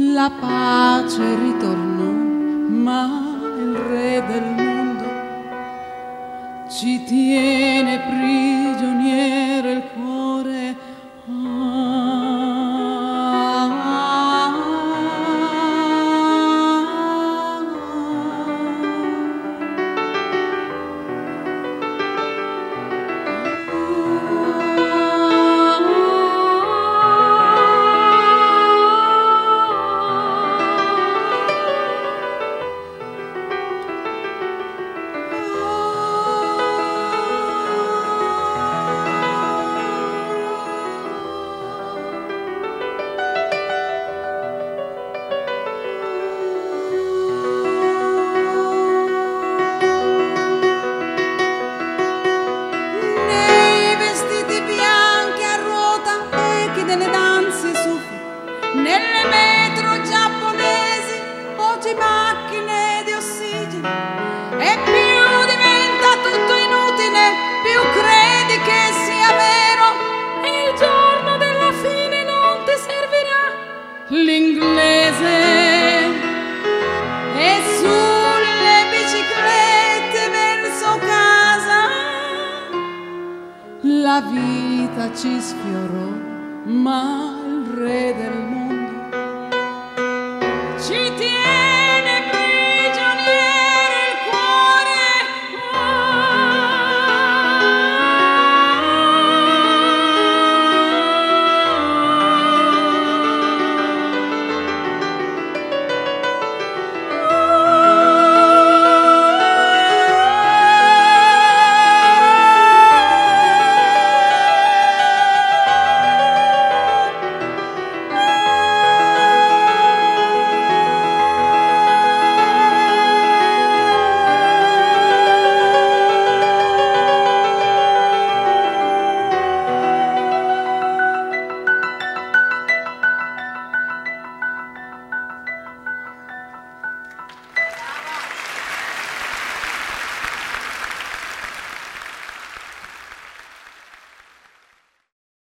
La pace ritornò, ma il re del mondo ci tiene prigioniere il cuore. Nelle metro giapponesi o di macchine di ossigeno, e più diventa tutto inutile, più credi che sia vero, e il giorno della fine non ti servirà l'inglese. E sulle biciclette verso casa la vita ci sfiorò, ma il re del mondo ci tiene